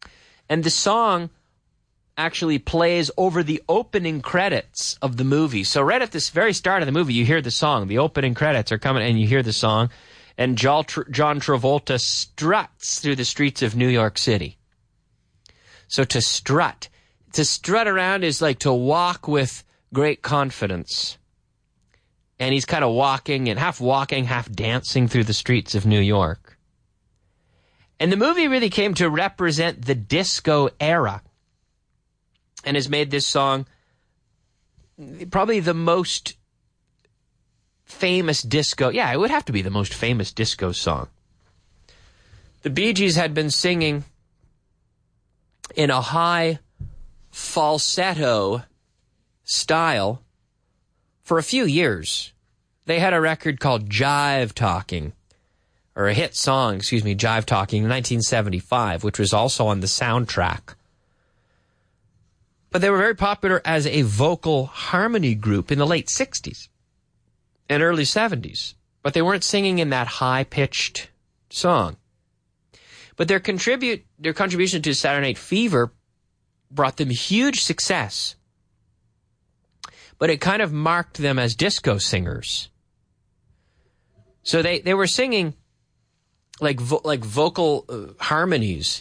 S4: And the song actually plays over the opening credits of the movie. So right at this very start of the movie, you hear the song. The opening credits are coming, and you hear the song. And John Travolta struts through the streets of New York City. So to strut. To strut around is like to walk with great confidence. And he's kind of walking and half walking, half dancing through the streets of New York. And the movie really came to represent the disco era and has made this song probably the most famous disco. Yeah, it would have to be the most famous disco song. The Bee Gees had been singing in a high falsetto style for a few years. They had a record called Jive Talking, or a hit song, excuse me, Jive Talking, in nineteen seventy-five, which was also on the soundtrack. But they were very popular as a vocal harmony group in the late sixties and early seventies. But they weren't singing in that high-pitched song. But their contribute their contribution to Saturday Night Fever brought them huge success. But it kind of marked them as disco singers. So they, they were singing like vo- like vocal uh, harmonies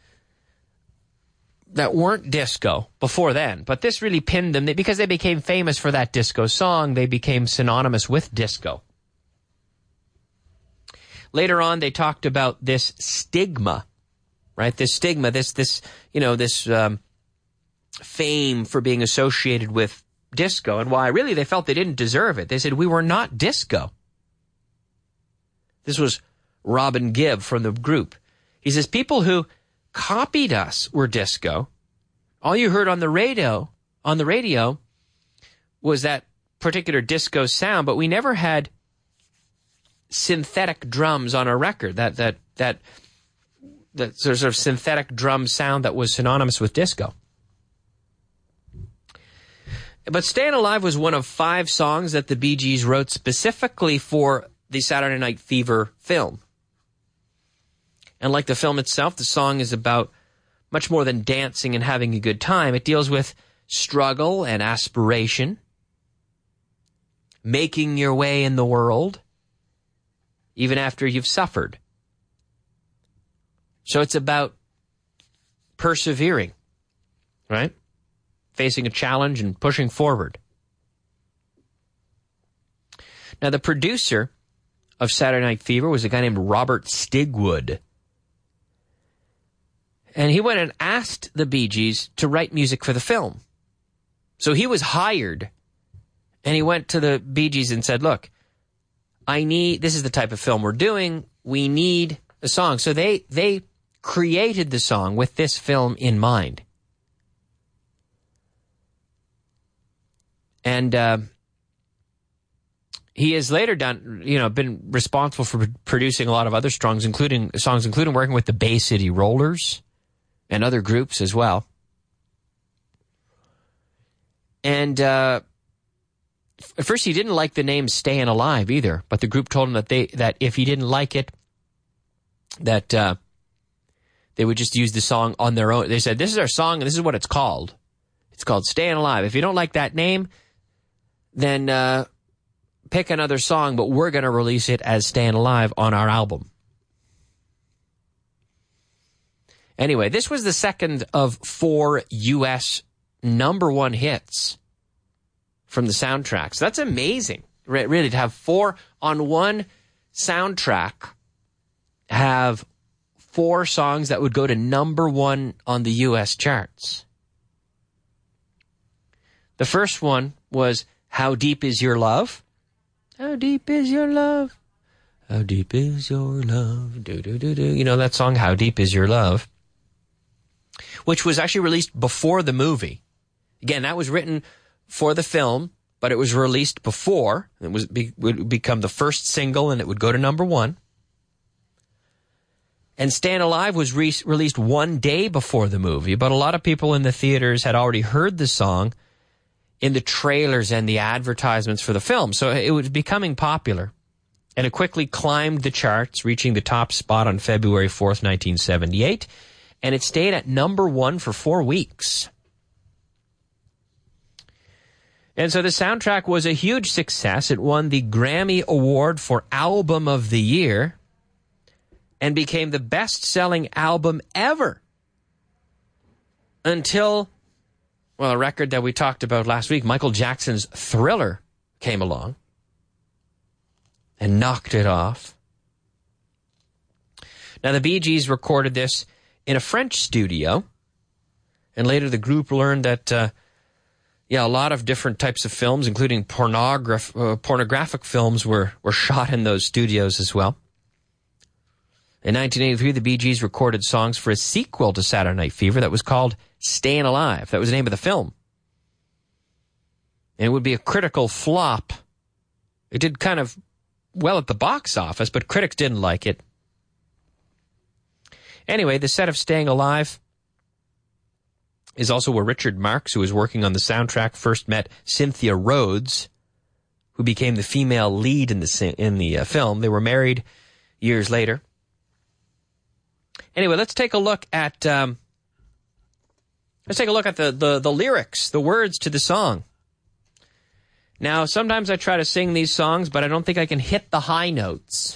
S4: that weren't disco before then. But this really pinned them. They, because they became famous for that disco song, they became synonymous with disco. Later on, they talked about this stigma, right? This stigma, this, this you know, this um, fame for being associated with disco, and why really they felt they didn't deserve it. They said, we were not disco. This was Robin Gibb from the group. He says, people who copied us were disco. All you heard on the radio, on the radio was that particular disco sound, but we never had synthetic drums on a record, that that that that sort of synthetic drum sound that was synonymous with disco. But Stayin' Alive was one of five songs that the Bee Gees wrote specifically for the Saturday Night Fever film. And like the film itself, the song is about much more than dancing and having a good time. It deals with struggle and aspiration, making your way in the world, even after you've suffered. So it's about persevering, right? Facing a challenge and pushing forward. Now, the producer of Saturday Night Fever was a guy named Robert Stigwood. And he went and asked the Bee Gees to write music for the film. So he was hired, and he went to the Bee Gees and said, look, I need, this is the type of film we're doing, we need a song. So they, they created the song with this film in mind. And uh, he has later done, you know, been responsible for producing a lot of other songs, including songs, including working with the Bay City Rollers and other groups as well. And uh, at first, he didn't like the name "Stayin' Alive" either, but the group told him that they that if he didn't like it, that uh, they would just use the song on their own. They said, "This is our song, and this is what it's called. It's called Stayin' Alive. If you don't like that name, then uh, pick another song, but we're going to release it as Stayin' Alive on our album." Anyway, this was the second of four U S number one hits from the soundtrack. So that's amazing, really, to have four on one soundtrack, have four songs that would go to number one on the U S charts. The first one was How Deep Is Your Love? How deep is your love? How deep is your love? Do, do, do, do. You know that song, How Deep Is Your Love? Which was actually released before the movie. Again, that was written for the film, but it was released before. It was be, would become the first single, and it would go to number one. And Stayin' Alive was re- released one day before the movie, but a lot of people in the theaters had already heard the song in the trailers and the advertisements for the film. So it was becoming popular. And it quickly climbed the charts, reaching the top spot on February fourth, nineteen seventy-eight. and it stayed at number one for four weeks. And so the soundtrack was a huge success. It won the Grammy Award for Album of the Year and became the best-selling album ever until, well, a record that we talked about last week, Michael Jackson's Thriller, came along and knocked it off. Now, the Bee Gees recorded this in a French studio, and later the group learned that, uh, yeah, a lot of different types of films, including pornograph- uh, pornographic films, were, were shot in those studios as well. In nineteen eighty-three, the Bee Gees recorded songs for a sequel to Saturday Night Fever that was called Stayin' Alive. That was the name of the film. And it would be a critical flop. It did kind of well at the box office, but critics didn't like it. Anyway, the set of Staying Alive is also where Richard Marx, who was working on the soundtrack, first met Cynthia Rhodes, who became the female lead in the in the uh, film. They were married years later. Anyway, let's take a look at um, let's take a look at the, the the lyrics, the words to the song. Now, sometimes I try to sing these songs, but I don't think I can hit the high notes.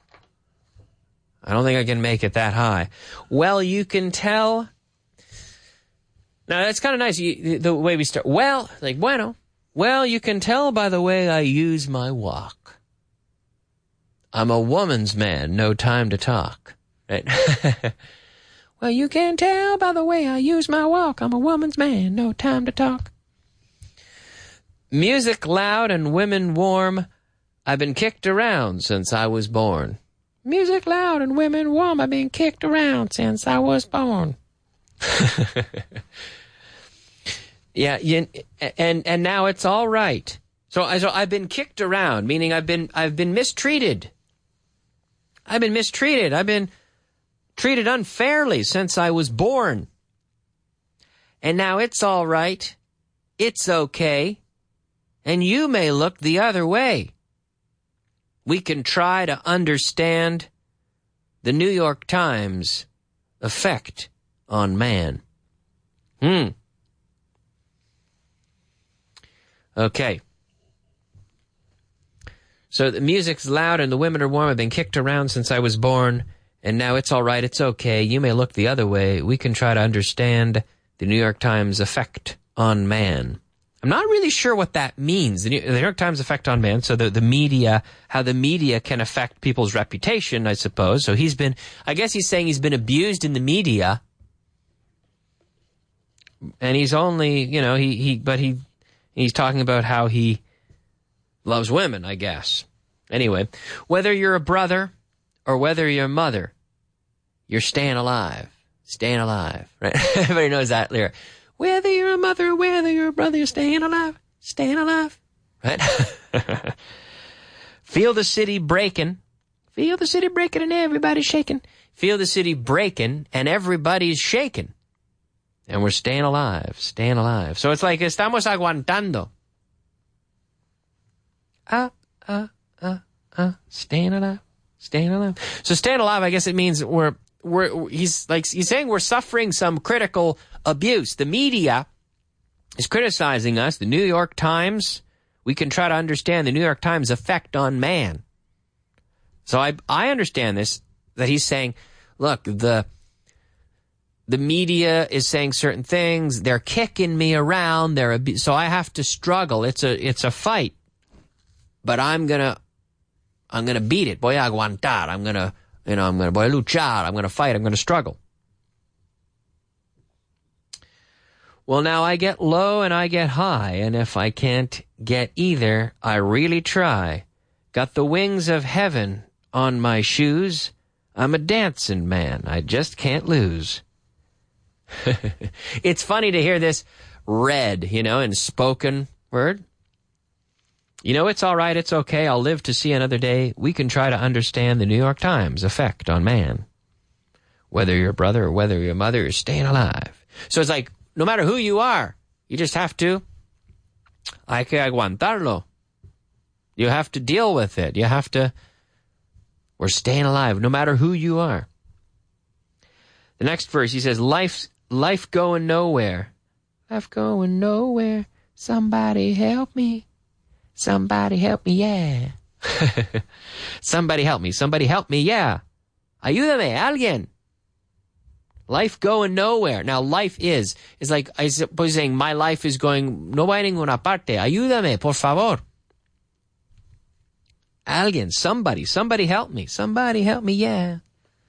S4: I don't think I can make it that high. Well, you can tell. Now, that's kind of nice, you, the way we start. Well, like, bueno. Well, you can tell by the way I use my walk. I'm a woman's man, no time to talk. Right? Well, you can tell by the way I use my walk. I'm a woman's man, no time to talk. Music loud and women warm. I've been kicked around since I was born. Music loud and women warm. I've been kicked around since I was born. Yeah, you, and and now it's all right. So, so I've been kicked around, meaning I've been I've been mistreated. I've been mistreated. I've been treated unfairly since I was born. And now it's all right. It's okay. And you may look the other way. We can try to understand the New York Times effect on man. Hmm. Okay. So the music's loud and the women are warm. I've been kicked around since I was born. And now it's all right. It's okay. You may look the other way. We can try to understand the New York Times effect on man. I'm not really sure what that means. The New, the New York Times effect on man. So the, the media, how the media can affect people's reputation, I suppose. So he's been, I guess he's saying he's been abused in the media. And he's only, you know, he, he, but he, he's talking about how he loves women, I guess. Anyway, whether you're a brother or whether you're a mother, you're staying alive. Staying alive, right? Everybody knows that lyric. Whether you're a mother or whether you're a brother, you're staying alive. Staying alive, right? Feel the city breaking. Feel the city breaking and everybody's shaking. Feel the city breaking and everybody's shaking. And we're staying alive, staying alive. So it's like, estamos aguantando. Ah, ah, ah, ah, staying alive, staying alive. So staying alive, I guess it means we're, we're, he's like, he's saying we're suffering some critical abuse. The media is criticizing us. The New York Times, we can try to understand the New York Times effect on man. So I, I understand this, that he's saying, look, the, the media is saying certain things. They're kicking me around. They're abu- so I have to struggle. It's a it's a fight, but I'm gonna I'm gonna beat it. Voy a aguantar. I'm gonna you know I'm gonna voy a luchar. I'm gonna fight. I'm gonna struggle. Well, now I get low and I get high, and if I can't get either, I really try. Got the wings of heaven on my shoes. I'm a dancing man. I just can't lose. It's funny to hear this read, you know, in spoken word. You know, it's all right, it's okay, I'll live to see another day. We can try to understand the New York Times effect on man. Whether you're a brother or whether you're a mother, you're staying alive. So it's like, no matter who you are, you just have to, hay que aguantarlo. You have to deal with it. You have to, we're staying alive, no matter who you are. The next verse, he says, life, life going nowhere. Life going nowhere. Somebody help me. Somebody help me, yeah. Somebody help me. Somebody help me, yeah. Ayúdame, alguien. Life going nowhere. Now, life is, is like, I suppose saying, my life is going, no va a ninguna parte. Ayúdame, por favor. Alguien, somebody, somebody help me. Somebody help me, yeah.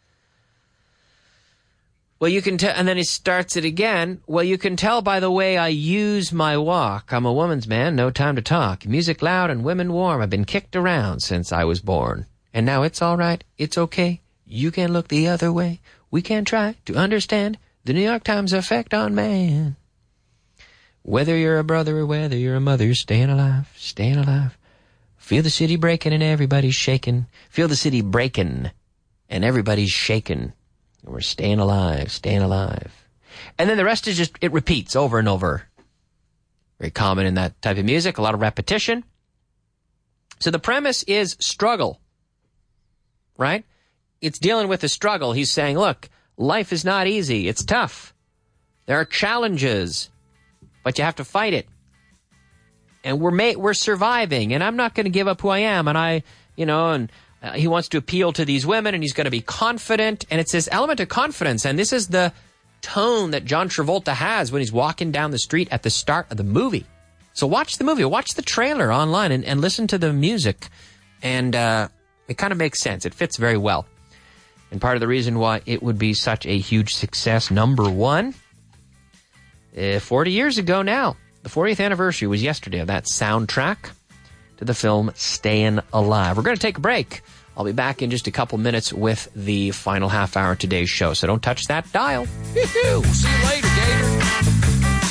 S4: Well, you can tell, and then he starts it again. Well, you can tell by the way I use my walk. I'm a woman's man, no time to talk. Music loud and women warm. I've been kicked around since I was born. And now it's all right. It's okay. You can look the other way. We can try to understand the New York Times effect on man. Whether you're a brother or whether you're a mother, staying alive, staying alive. Feel the city breaking and everybody's shaking. Feel the city breaking and everybody's shaking. And we're staying alive, staying alive. And then the rest is just, it repeats over and over. Very common in that type of music, a lot of repetition. So the premise is struggle, right? It's dealing with the struggle. He's saying, look, life is not easy. It's tough. There are challenges, but you have to fight it. And we're ma- we're surviving, and I'm not going to give up who I am. And I, you know, and uh, he wants to appeal to these women, and he's going to be confident. And it's this element of confidence, and this is the tone that John Travolta has when he's walking down the street at the start of the movie. So watch the movie, watch the trailer online, and, and listen to the music, and uh, it kind of makes sense. It fits very well. And part of the reason why it would be such a huge success, number one, uh, forty years ago now, the fortieth anniversary was yesterday of that soundtrack to the film Staying Alive. We're going to take a break. I'll be back in just a couple minutes with the final half hour of today's show, so don't touch that dial.
S5: See you later, Gator.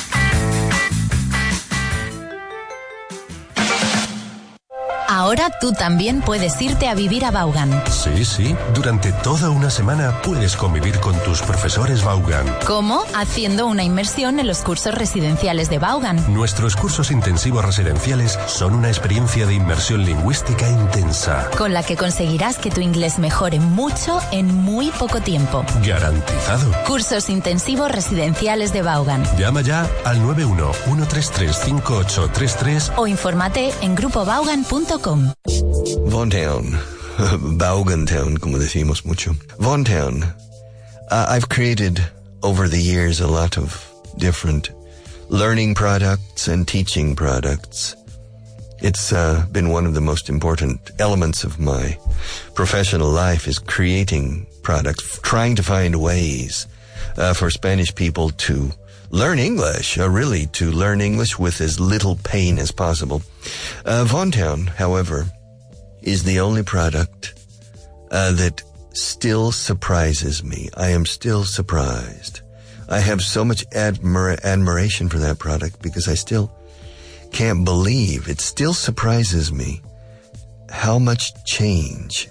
S10: Ahora tú también puedes irte a vivir a Vaughan.
S1: Sí, sí. Durante toda una semana puedes convivir con tus profesores Vaughan.
S10: ¿Cómo? Haciendo una inmersión en los cursos residenciales de Vaughan.
S1: Nuestros cursos intensivos residenciales son una experiencia de inmersión lingüística intensa,
S10: con la que conseguirás que tu inglés mejore mucho en muy poco tiempo.
S1: Garantizado.
S10: Cursos intensivos residenciales de Vaughan.
S1: Llama ya al nueve uno uno tres tres cinco ocho tres tres
S10: o infórmate en grupo vaughan punto com.
S11: Vaughan, Vaughan Town, como decimos mucho. Vaughan Town. Uh, I've created over the years a lot of different learning products and teaching products. It's uh, been one of the most important elements of my professional life is creating products, trying to find ways uh, for Spanish people to learn English, uh, really to learn English with as little pain as possible. Uh, Vaughan Town, however, is the only product uh, that still surprises me. I am still surprised. I have so much admira- admiration for that product because I still can't believe, it still surprises me how much change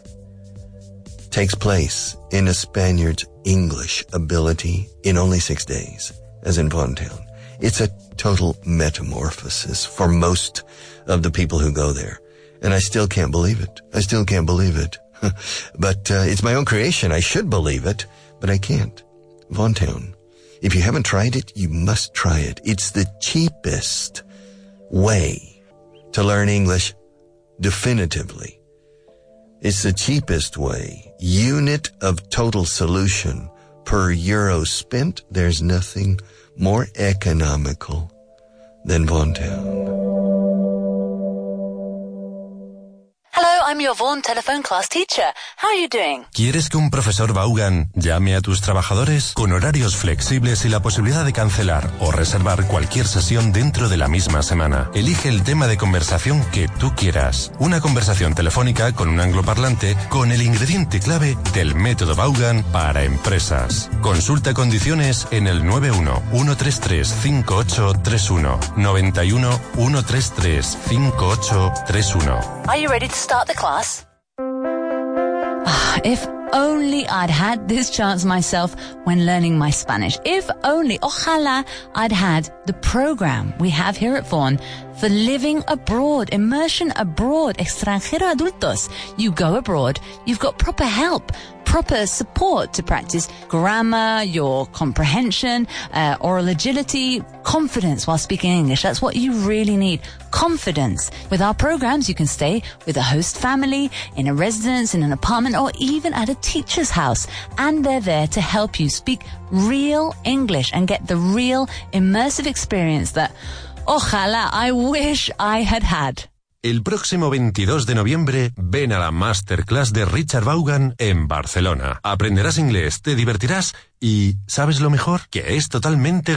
S11: takes place in a Spaniard's English ability in only six days. As in Vaughan Town. It's a total metamorphosis for most of the people who go there. And I still can't believe it. I still can't believe it. But uh, it's my own creation. I should believe it, but I can't. Vaughan Town. If you haven't tried it, you must try it. It's the cheapest way to learn English definitively. It's the cheapest way. Unit of total solution per euro spent. There's nothing more economical than Vaughan Town.
S12: Hello, I'm your Vaughan telephone class teacher. How are you doing?
S1: ¿Quieres que un profesor Vaughan llame a tus trabajadores con horarios flexibles y la posibilidad de cancelar o reservar cualquier sesión dentro de la misma semana? Elige el tema de conversación que tú quieras. Una conversación telefónica con un angloparlante con el ingrediente clave del método Vaughan para empresas. Consulta condiciones en el nueve uno uno tres tres cinco ocho tres uno, noventa y uno uno tres tres cinco ocho tres uno.
S12: Are you ready to start the class?
S13: If only I'd had this chance myself when learning my Spanish. If only, ojalá, I'd had the program we have here at Vaughan for living abroad, immersion abroad, extranjero adultos. You go abroad, you've got proper help, proper proper support to practice grammar, your comprehension, uh, oral agility, confidence while speaking English. That's what you really need. Confidence. With our programs, you can stay with a host family, in a residence, in an apartment, or even at a teacher's house. And they're there to help you speak real English and get the real immersive experience that, ojalá, I wish I had had.
S1: El próximo veintidós de noviembre, ven a la Masterclass de Richard Vaughan en Barcelona. Aprenderás inglés, te divertirás y, ¿sabes lo mejor? Que es totalmente